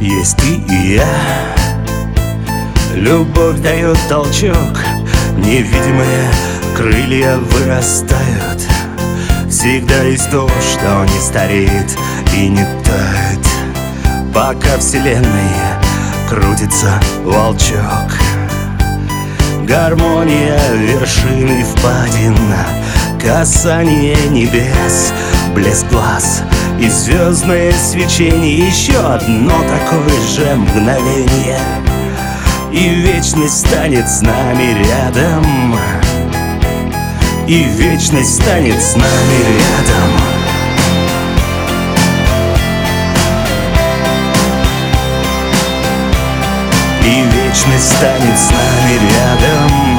Есть ты и я. Любовь дает толчок, невидимые крылья вырастают. Всегда есть то, что не стареет и не тает, пока вселенной крутится волчок. Гармония вершины впадин, касание небес, блеск глаз и звездное свечение. Еще одно такое же мгновение, и вечность станет с нами рядом. И вечность станет с нами рядом. И вечность станет с нами рядом.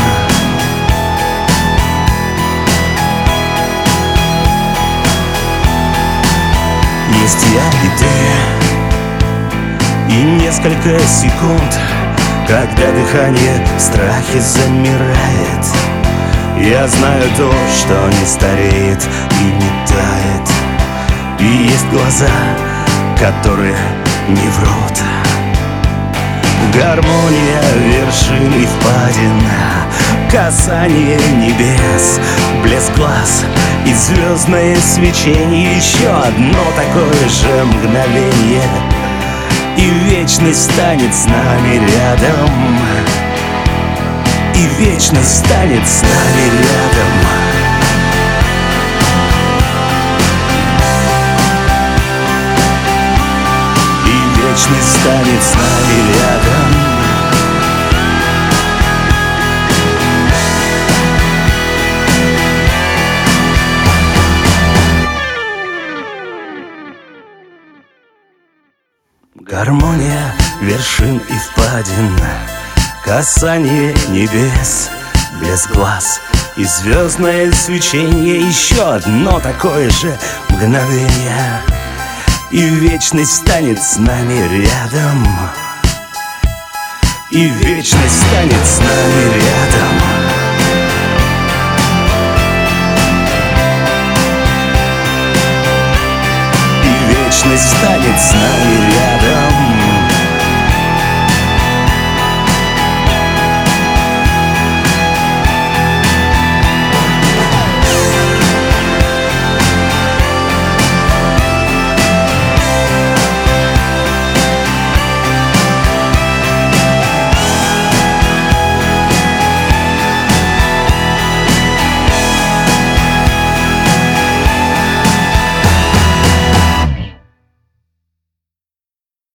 Есть я и ты, и несколько секунд, когда дыхание в страхе замирает. Я знаю то, что не стареет и не тает. И есть глаза, которые не врут. Гармония вершины впадин, касание небес, блеск глаз и звездное свечение. Еще одно такое же мгновение, и вечность станет с нами рядом. И вечность станет с нами рядом. И вечность станет с нами рядом. Гармония вершин и впадин, касание небес, блеск глаз и звездное свечение. Еще одно такое же мгновение, и вечность станет с нами рядом. И вечность станет с нами рядом. И вечность станет с нами рядом.